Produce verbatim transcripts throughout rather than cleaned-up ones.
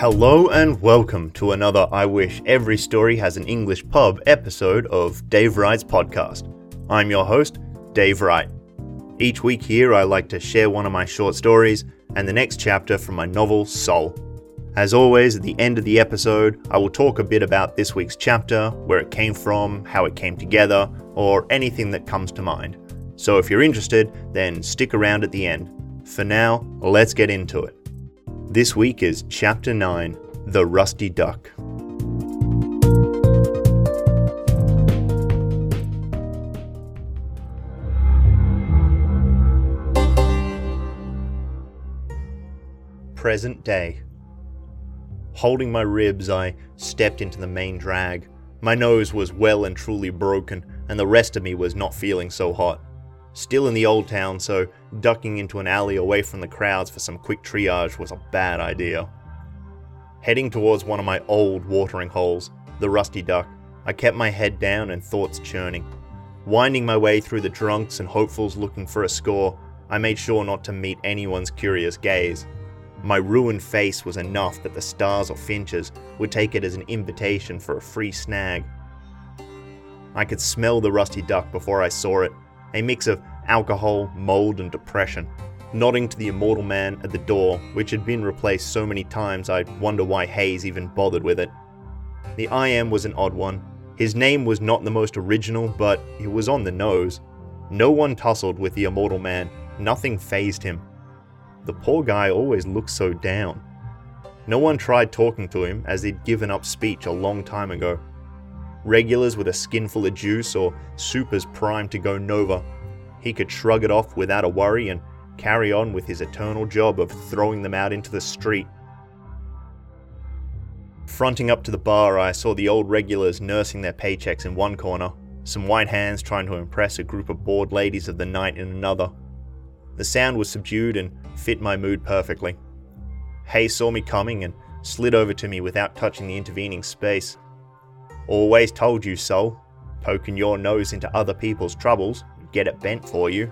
Hello and welcome to another I Wish Every Story Has an English Pub episode of Dave Wright's podcast. I'm your host, Dave Wright. Each week here I like to share one of my short stories and the next chapter from my novel Soul. As always, at the end of the episode, I will talk a bit about this week's chapter, where it came from, how it came together, or anything that comes to mind. So if you're interested, then stick around at the end. For now, let's get into it. This week is Chapter nine, The Rusty Duck. Present day. Holding my ribs, I stepped into the main drag. My nose was well and truly broken, and the rest of me was not feeling so hot. Still in the old town, so ducking into an alley away from the crowds for some quick triage was a bad idea. Heading towards one of my old watering holes, the Rusty Duck, I kept my head down and thoughts churning. Winding my way through the drunks and hopefuls looking for a score, I made sure not to meet anyone's curious gaze. My ruined face was enough that the stars or finches would take it as an invitation for a free snag. I could smell the Rusty Duck before I saw it, a mix of alcohol, mold, and depression. Nodding to the immortal man at the door, which had been replaced so many times I'd wonder why Hayes even bothered with it. The I M was an odd one. His name was not the most original, but it was on the nose. No one tussled with the immortal man. Nothing fazed him. The poor guy always looked so down. No one tried talking to him, as he'd given up speech a long time ago. Regulars with a skinful of juice or supers primed to go nova, he could shrug it off without a worry and carry on with his eternal job of throwing them out into the street. Fronting up to the bar, I saw the old regulars nursing their paychecks in one corner, some white hands trying to impress a group of bored ladies of the night in another. The sound was subdued and fit my mood perfectly. Hayes saw me coming and slid over to me without touching the intervening space. "Always told you so. Poking your nose into other people's troubles, get it bent for you."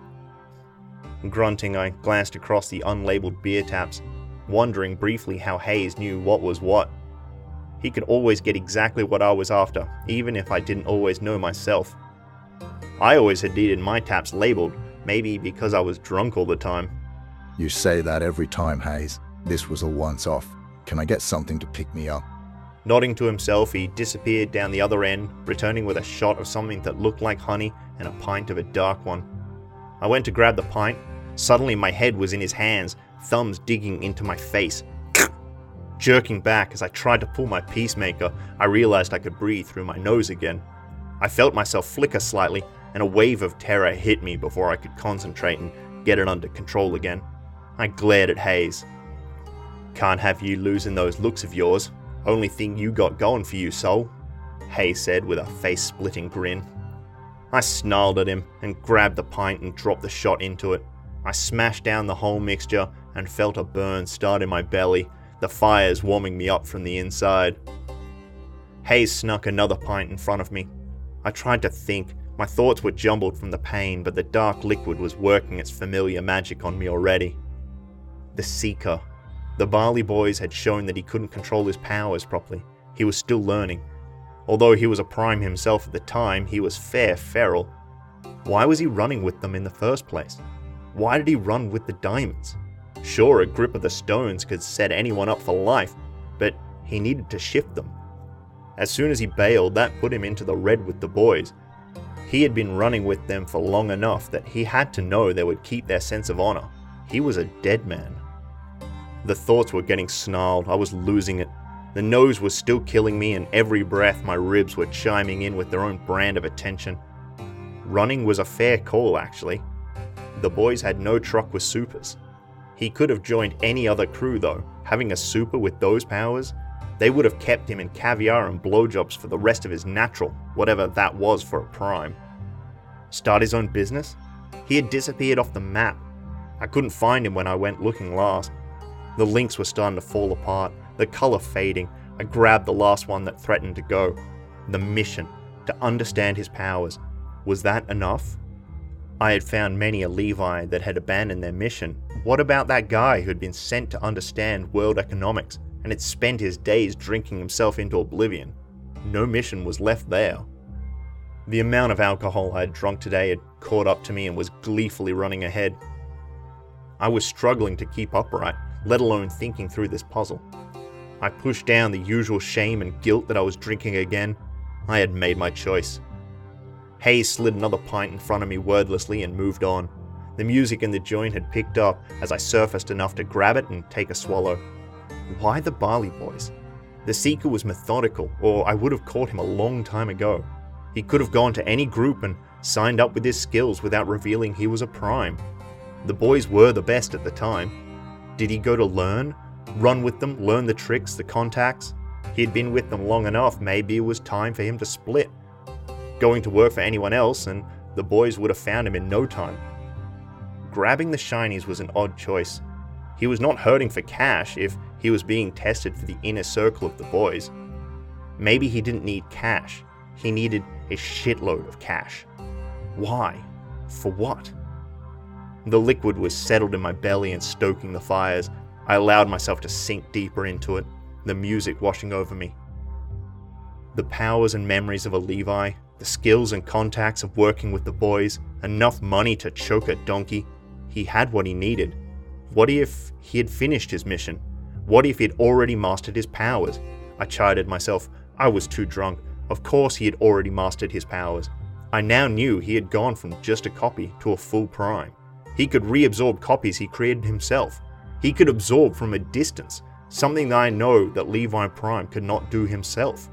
Grunting, I glanced across the unlabeled beer taps, wondering briefly how Hayes knew what was what. He could always get exactly what I was after, even if I didn't always know myself. I always had needed my taps labeled, maybe because I was drunk all the time. You say that every time, Hayes. This was a once-off. Can I get something to pick me up? Nodding to himself, he disappeared down the other end, returning with a shot of something that looked like honey and a pint of a dark one. I went to grab the pint. Suddenly my head was in his hands, thumbs digging into my face. Jerking back as I tried to pull my peacemaker, I realized I could breathe through my nose again. I felt myself flicker slightly, and a wave of terror hit me before I could concentrate and get it under control again. I glared at Hayes. "Can't have you losing those looks of yours. Only thing you got going for you, soul," Hayes said with a face-splitting grin. I snarled at him and grabbed the pint and dropped the shot into it. I smashed down the whole mixture and felt a burn start in my belly, the fires warming me up from the inside. Hayes snuck another pint in front of me. I tried to think. My thoughts were jumbled from the pain, but the dark liquid was working its familiar magic on me already. The Seeker. The Barley Boys had shown that he couldn't control his powers properly. He was still learning. Although he was a prime himself at the time, he was fair feral. Why was he running with them in the first place? Why did he run with the diamonds? Sure, a grip of the stones could set anyone up for life, but he needed to shift them. As soon as he bailed, that put him into the red with the boys. He had been running with them for long enough that he had to know they would keep their sense of honor. He was a dead man. The thoughts were getting snarled. I was losing it. The nose was still killing me, and every breath my ribs were chiming in with their own brand of attention. Running was a fair call, actually. The boys had no truck with supers. He could have joined any other crew, though. Having a super with those powers, they would have kept him in caviar and blowjobs for the rest of his natural, whatever that was for a prime. Start his own business? He had disappeared off the map. I couldn't find him when I went looking last. The links were starting to fall apart, the color fading. I grabbed the last one that threatened to go. The mission, to understand his powers. Was that enough? I had found many a Levi that had abandoned their mission. What about that guy who'd been sent to understand world economics and had spent his days drinking himself into oblivion. No mission was left there. The amount of alcohol I had drunk today had caught up to me and was gleefully running ahead. I was struggling to keep upright, let alone thinking through this puzzle. I pushed down the usual shame and guilt that I was drinking again. I had made my choice. Hayes slid another pint in front of me wordlessly and moved on. The music in the joint had picked up as I surfaced enough to grab it and take a swallow. Why the Barley Boys? The Seeker was methodical, or I would have caught him a long time ago. He could have gone to any group and signed up with his skills without revealing he was a Prime. The boys were the best at the time. Did he go to learn? Run with them, learn the tricks, the contacts? He had been with them long enough, maybe it was time for him to split. Going to work for anyone else, and the boys would have found him in no time. Grabbing the shinies was an odd choice. He was not hurting for cash if he was being tested for the inner circle of the boys. Maybe he didn't need cash. He needed a shitload of cash. Why? For what? The liquid was settled in my belly and stoking the fires. I allowed myself to sink deeper into it, the music washing over me. The powers and memories of a Levi, the skills and contacts of working with the boys, enough money to choke a donkey. He had what he needed. What if he had finished his mission? What if he had already mastered his powers? I chided myself. I was too drunk. Of course he had already mastered his powers. I now knew he had gone from just a copy to a full Prime. He could reabsorb copies he created himself. He could absorb from a distance, something that I know that Levi Prime could not do himself.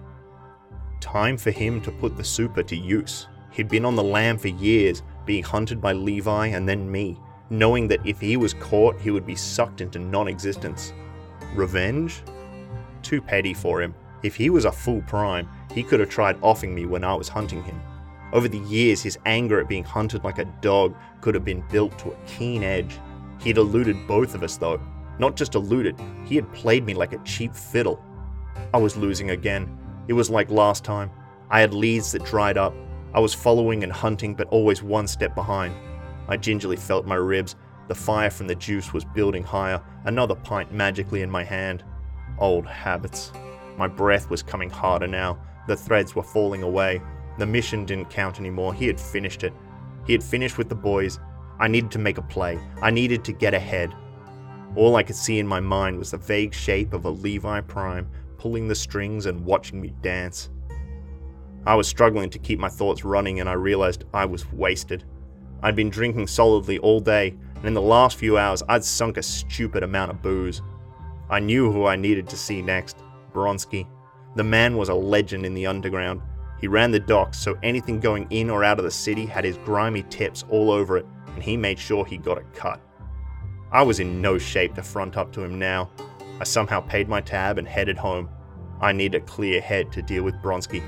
Time for him to put the super to use. He'd been on the lam for years, being hunted by Levi and then me, knowing that if he was caught, he would be sucked into non-existence. Revenge? Too petty for him. If he was a full Prime, he could have tried offing me when I was hunting him. Over the years, his anger at being hunted like a dog could have been built to a keen edge. He had eluded both of us though. Not just eluded, he had played me like a cheap fiddle. I was losing again. It was like last time. I had leads that dried up. I was following and hunting, but always one step behind. I gingerly felt my ribs. The fire from the juice was building higher, another pint magically in my hand. Old habits. My breath was coming harder now. The threads were falling away. The mission didn't count anymore. He had finished it. He had finished with the boys. I needed to make a play. I needed to get ahead. All I could see in my mind was the vague shape of a Levi Prime pulling the strings and watching me dance. I was struggling to keep my thoughts running and I realized I was wasted. I'd been drinking solidly all day, and in the last few hours I'd sunk a stupid amount of booze. I knew who I needed to see next. Bronski. The man was a legend in the underground. He ran the docks, so anything going in or out of the city had his grimy tips all over it, and he made sure he got a cut. I was in no shape to front up to him now. I somehow paid my tab and headed home. I needed a clear head to deal with Bronski.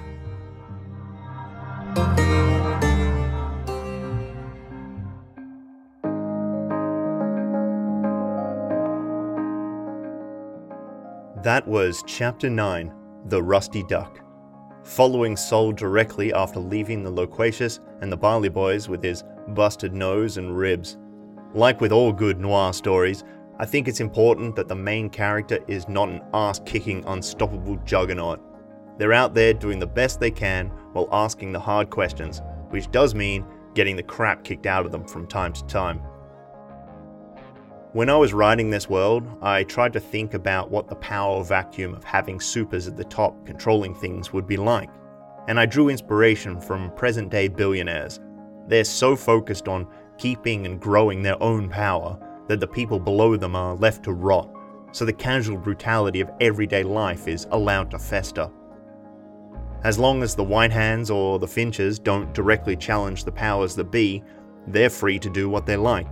That was Chapter nine, The Rusty Duck. Following Sol directly after leaving the Loquacious and the Barley Boys with his busted nose and ribs. Like with all good noir stories, I think it's important that the main character is not an ass-kicking, unstoppable juggernaut. They're out there doing the best they can while asking the hard questions, which does mean getting the crap kicked out of them from time to time. When I was writing this world, I tried to think about what the power vacuum of having supers at the top controlling things would be like, and I drew inspiration from present-day billionaires. They're so focused on keeping and growing their own power that the people below them are left to rot, so the casual brutality of everyday life is allowed to fester. As long as the Whitehands or the Finches don't directly challenge the powers that be, they're free to do what they like.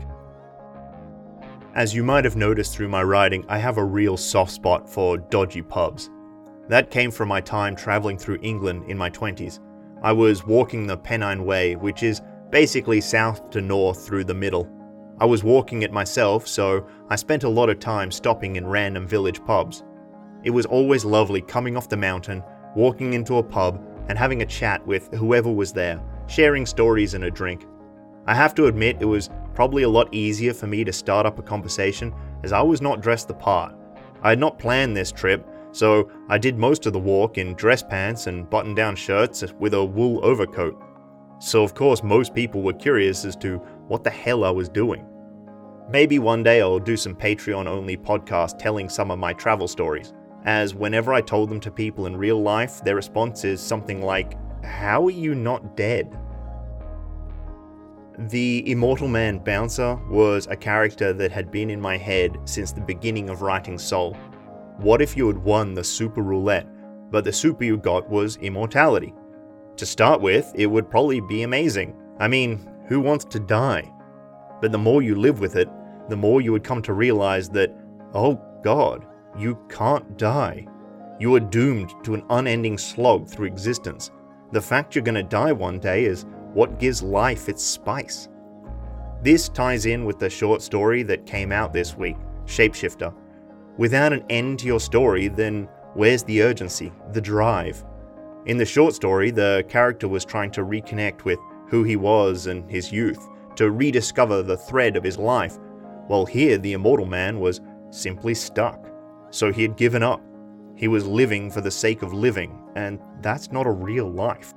As you might have noticed through my writing, I have a real soft spot for dodgy pubs. That came from my time travelling through England in my twenties. I was walking the Pennine Way, which is basically south to north through the middle. I was walking it myself, so I spent a lot of time stopping in random village pubs. It was always lovely coming off the mountain, walking into a pub, and having a chat with whoever was there, sharing stories and a drink. I have to admit it was probably a lot easier for me to start up a conversation as I was not dressed the part. I had not planned this trip, so I did most of the walk in dress pants and button-down shirts with a wool overcoat. So of course most people were curious as to what the hell I was doing. Maybe one day I'll do some Patreon-only podcast telling some of my travel stories, as whenever I told them to people in real life, their response is something like, "How are you not dead?" The Immortal Man Bouncer was a character that had been in my head since the beginning of writing Soul. What if you had won the super roulette, but the super you got was immortality? To start with, it would probably be amazing. I mean, who wants to die? But the more you live with it, the more you would come to realize that, oh god, you can't die. You are doomed to an unending slog through existence. The fact you're gonna die one day is what gives life its spice. This ties in with the short story that came out this week, Shapeshifter. Without an end to your story, then where's the urgency, the drive? In the short story, the character was trying to reconnect with who he was and his youth, to rediscover the thread of his life, while here the Immortal Man was simply stuck. So he had given up. He was living for the sake of living, and that's not a real life.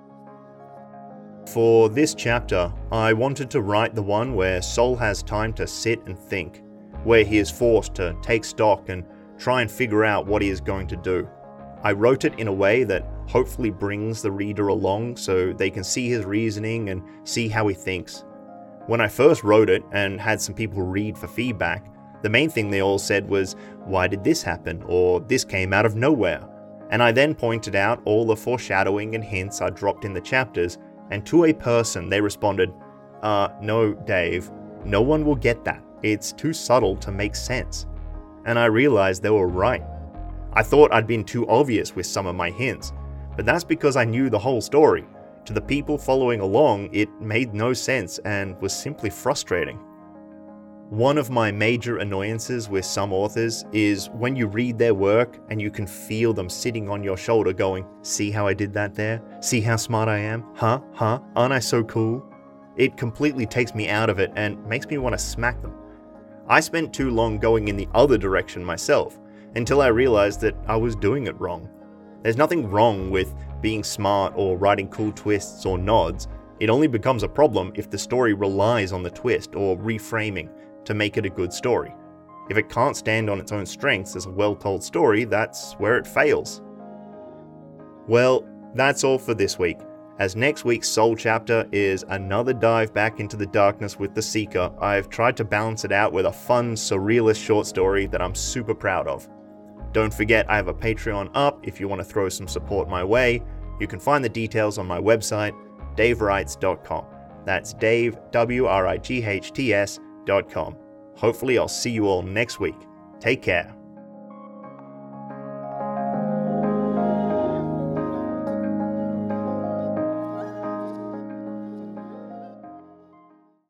For this chapter, I wanted to write the one where Soul has time to sit and think, where he is forced to take stock and try and figure out what he is going to do. I wrote it in a way that hopefully brings the reader along so they can see his reasoning and see how he thinks. When I first wrote it and had some people read for feedback, the main thing they all said was, "Why did this happen?" or "This came out of nowhere." And I then pointed out all the foreshadowing and hints I dropped in the chapters, and to a person they responded, uh, no, Dave, no one will get that. It's too subtle to make sense. And I realized they were right. I thought I'd been too obvious with some of my hints, but that's because I knew the whole story. To the people following along, it made no sense and was simply frustrating. One of my major annoyances with some authors is when you read their work and you can feel them sitting on your shoulder going, "See how I did that there? See how smart I am? Huh? Huh? Aren't I so cool?" It completely takes me out of it and makes me want to smack them. I spent too long going in the other direction myself, until I realized that I was doing it wrong. There's nothing wrong with being smart or writing cool twists or nods. It only becomes a problem if the story relies on the twist or reframing to make it a good story. If it can't stand on its own strengths as a well-told story, that's where it fails. Well, that's all for this week, as next week's Soul chapter is another dive back into the darkness with the Seeker. I've tried to balance it out with a fun, surrealist short story that I'm super proud of. Don't forget I have a Patreon up if you want to throw some support my way. You can find the details on my website, dave writes dot com. That's Dave, W R I G H T S, dot com. Hopefully I'll see you all next week. Take care.